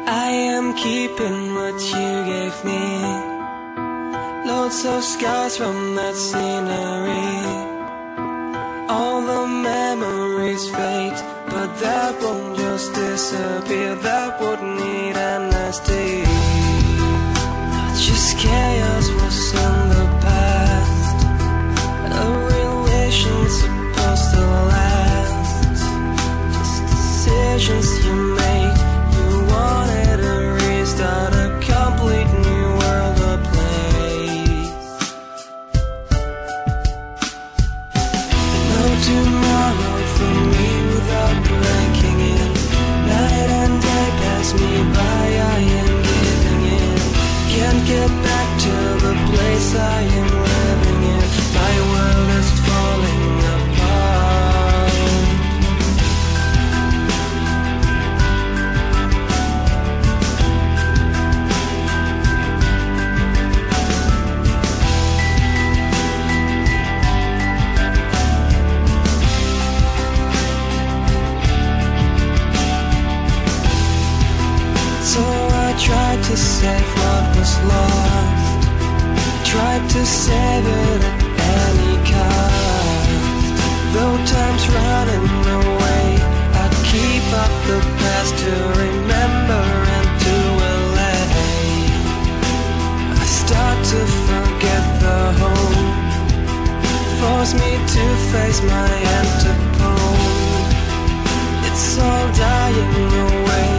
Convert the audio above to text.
I am keeping what you gave me. Loads of scars from that scenery. All the memories fade, but that won't just disappear. That would need amnesty. Just chaos was in the past. A relation supposed to last. Just decisions you made. You wanted a restart, a complete new world or place. No tomorrow for me without breaking in. Night and day pass me by, I am giving in. Can't get back to the place I am living in. My world is falling apart. So I tried to save what was lost. Tried to save it at any cost. Though time's running away, I'd keep up the past to remember and to allay. I start to forget the home. Force me to face my antipode. It's all dying away.